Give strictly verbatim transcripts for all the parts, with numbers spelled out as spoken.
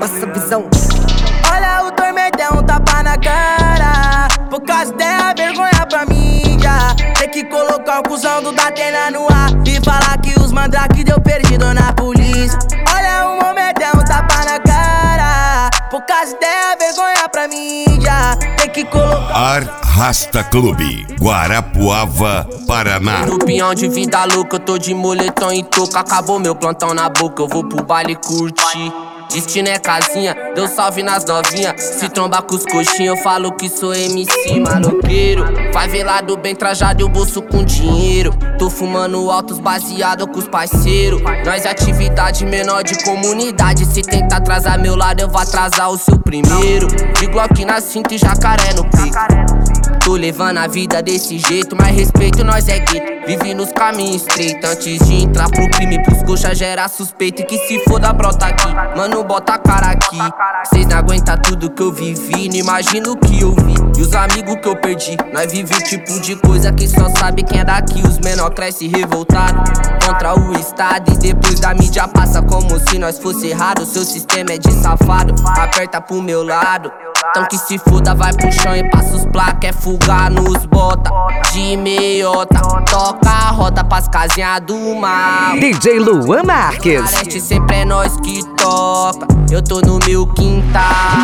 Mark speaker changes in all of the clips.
Speaker 1: essa visão.
Speaker 2: Olha o tormentão, tapa na cara. Por causa dela, vergonha pra mim já. Tem que colocar o cuzão do Datena no ar e falar que os mandrake deu perdido na polícia. Olha o momentão, tapa na cara. Por causa dela, vergonha pra mim já. Tem que colocar
Speaker 3: Arrasta Clube, Guarapuava, Paraná.
Speaker 4: No pinhão de vida louca, eu tô de moletom e touca. Acabou meu plantão na boca, eu vou pro baile curtir. Destino é casinha, deu salve nas novinha. Se tromba com os coxinhos, eu falo que sou M C maloqueiro. Vai ver lá do bem trajado e o bolso com dinheiro. Tô fumando altos baseado com os parceiros. Nós é atividade menor de comunidade. Se tentar atrasar meu lado, eu vou atrasar o seu primeiro. De Glock na cinta e jacaré no pico. Tô levando a vida desse jeito, mas respeito nós é gueto. Vive nos caminhos estreitos, antes de entrar pro crime, pros coxa gera suspeito. E que se foda brota aqui, mano bota a cara aqui. Cês não aguentam tudo que eu vivi, não imagino o que eu vi. E os amigos que eu perdi, nós vive o tipo de coisa que só sabe quem é daqui. Os menor cresce revoltado contra o estado. E depois da mídia passa como se nós fosse errado. Seu sistema é de safado, aperta pro meu lado. Então que se foda, vai pro chão e passa os placa. É fugar nos bota de meiota. Toca a roda pras casinhas do mal.
Speaker 1: D J Luan Marques.
Speaker 4: Parece sempre é nós que toca. Eu tô no meu quintal.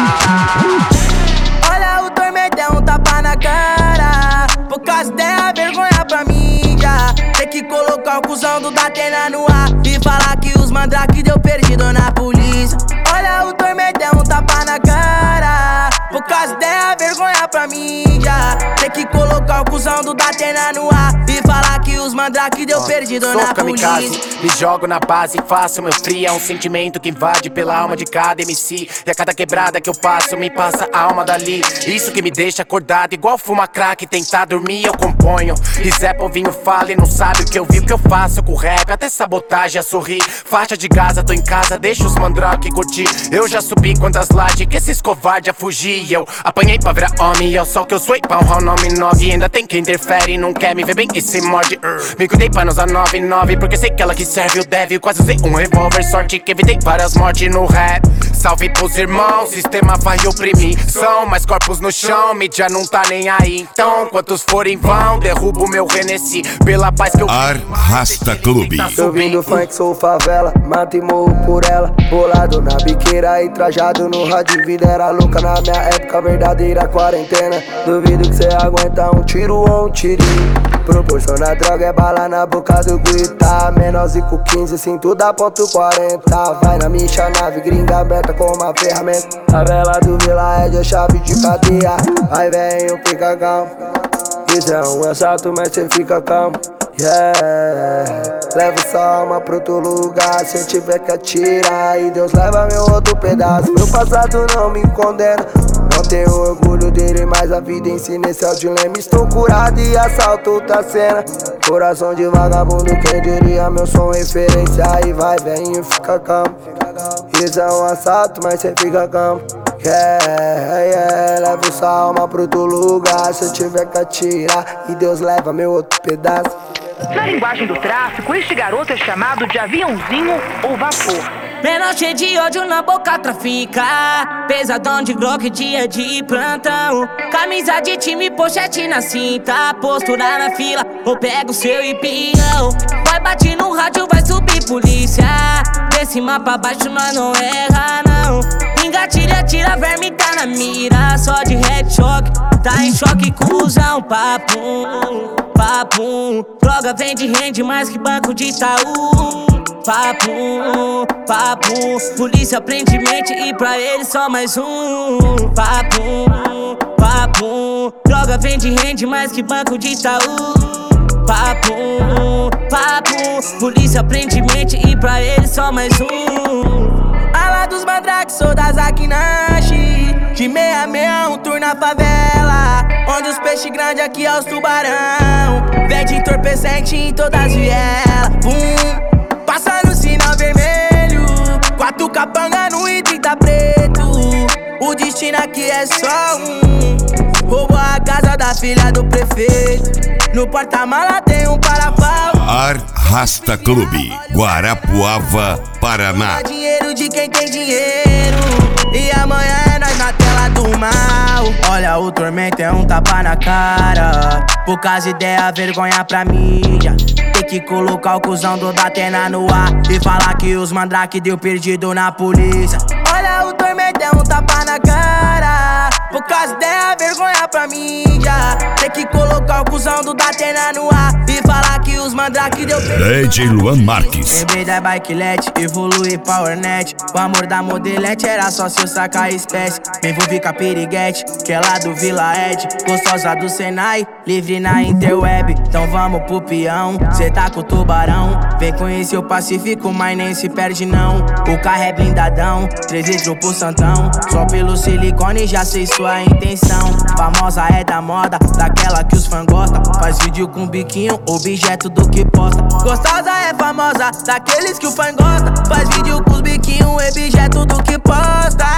Speaker 2: Olha o tormentão, tapa na cara. Por causa dela, vergonha pra mim já. Tem que colocar o cuzão do Datena no ar e falar que os mandrake deu perdido na polícia. Olha o tormentão, tapa na cara. Por causa dela, vergonha pra mim já. Tem que colocar o cuzão do Datena no ar e falar que os mandrake deu perdido
Speaker 5: Sou
Speaker 2: na
Speaker 5: kamikaze,
Speaker 2: polícia.
Speaker 5: me jogo na base, faço meu free. É um sentimento que invade pela alma de cada M C. E a cada quebrada que eu passo, me passa a alma dali. Isso que me deixa acordado, igual fuma crack. Tentar dormir, eu componho. E Zé Povinho fala e não sabe o que eu vi. O que eu faço com rap, até sabotagem a sorrir. Faixa de Gaza, tô em casa, deixa os mandrake curtir. Eu já subi quantas lajes que esses covarde a fugir. Eu apanhei pra virar homem, é só que eu sou pau, o nome nove. Ainda tem quem interfere, não quer me ver bem e se morde. uh. Me cuidei pra não usar nove nove, porque sei que ela que serve o deve. Quase usei um revólver, sorte que evitei várias mortes no rap. Salve pros irmãos, sistema vai oprimir. São mais corpos no chão, mídia não tá nem aí. Então, quantos forem vão, derrubo meu Renesci. Pela paz que eu
Speaker 3: Arrasta Clube.
Speaker 6: Tô vindo funk, sou favela, mato e morro por ela. Bolado na biqueira e trajado no rádio. Vida era louca na minha época, verdadeira quarentena. Duvido que cê aguenta um tiro ou um tirinho. Proporciona droga, é bala na boca do guita. Menorzinho quinze, cinto da ponto quarenta. Vai na minha nave, gringa aberta com uma ferramenta. A vela do Vila é de chave de cadeia. Aí venho, fica calmo. Isso é um assalto, mas cê fica calmo. Yeah. Levo sua alma pra outro lugar. Se eu tiver que atirar, e Deus leva meu outro pedaço. Meu passado não me condena, não tenho orgulho dele, mas a vida ensina esse é o dilema. Estou curado e assalto outra cena. Coração de vagabundo, quem diria, meu som referência. Aí vai, vem e fica calmo. Isso é um assalto, mas cê fica calmo. Yeah, yeah, levo sua alma pra outro lugar. Se eu tiver que atirar, e Deus leva meu outro pedaço.
Speaker 7: Na linguagem do tráfico, este garoto é chamado de aviãozinho ou vapor.
Speaker 4: Menor cheio de ódio na boca trafica. Pesadão de Glock, dia de plantão. Camisa de time, pochete na cinta. Postura na fila, ou pega o seu empião. Vai bater no rádio, vai subir polícia. De cima pra baixo nós não erra não. Engatilha, tira, verme tá na mira. Só de headshot, tá em choque, cuzão. Papum, papum. Droga vende, rende mais que banco de Itaú. Papum, papum. Polícia prende mente e pra ele só mais um. Papum, papum. Droga vende, rende mais que banco de Itaú. Papum, papum. Polícia prende mente e pra ele só mais um.
Speaker 2: Ala dos mandrake, sou da Zakinashi. De meia meia, um tour na favela. Onde os peixes grandes aqui é os tubarão. Vende entorpecente em todas as vielas. Pum, passa no sinal vermelho. Quatro capanga no I trinta preto. O destino aqui é só um. Roubou a casa da filha do prefeito. No porta-mala tem um parafal.
Speaker 3: Arrasta Clube, Guarapuava, Paraná.
Speaker 2: Dinheiro de quem tem dinheiro. Olha o tormento, é um tapa na cara. Poucas ideias, vergonha pra mídia. Tem que colocar o cuzão do Datena no ar e falar que os mandrake deu perdido na polícia. Olha o tormento, é um tapa na cara. Poucas ideias, vergonha pra mídia. Tem que colocar o cuzão do Datena no ar e falar que os mandrake deu perdido.
Speaker 3: D J Luan Marques.
Speaker 2: Lembrei da Bikelete, evolui PowerNet. O amor da modelete era só se eu sacar espécie. Me envolvi com a piriguete, que é lá do Vila Ed. Gostosa do Senai, livre na interweb. Então vamos pro peão, cê tá com o tubarão. Vem conhecer o Pacífico, mas nem se perde não. O carro é blindadão, três litros pro Santão. Só pelo silicone já sei sua intenção. Famosa é da moda, daquela que os fãs gostam. Faz vídeo com biquinho, objeto do que posta. Gostosa é famosa, daqueles que o fã gosta. Faz vídeo com os biquinhos, objeto do que posta.